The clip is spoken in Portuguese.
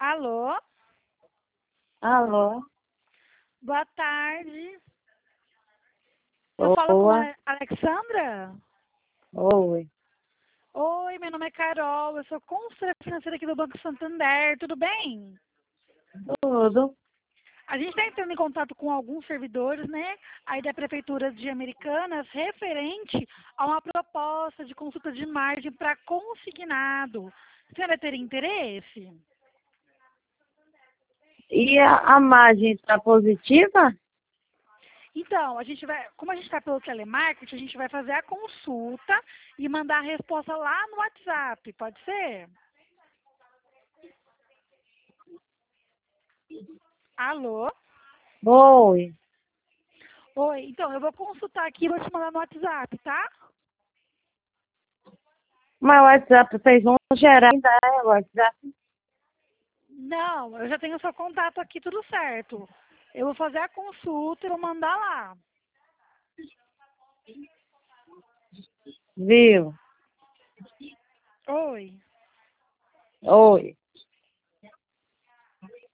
Alô? Alô? Boa tarde. Eu falo com Boa. a Alexandra? Oi. Oi, meu nome é Carol, eu sou consultora financeira aqui do Banco Santander, tudo bem? Tudo. A gente está entrando em contato com alguns servidores, né, aí da Prefeitura de Americanas, referente a uma proposta de consulta de margem para consignado. A senhora teria interesse? E a margem está positiva? Então, como a gente está pelo telemarketing, a gente vai fazer a consulta e mandar a resposta lá no WhatsApp, pode ser? Alô? Oi. Oi, então, eu vou consultar aqui e vou te mandar no WhatsApp, tá? Mas o WhatsApp, vocês vão gerar ainda o WhatsApp? Não, eu já tenho o seu contato aqui, tudo certo. Eu vou fazer a consulta e vou mandar lá. Viu? Oi. Oi.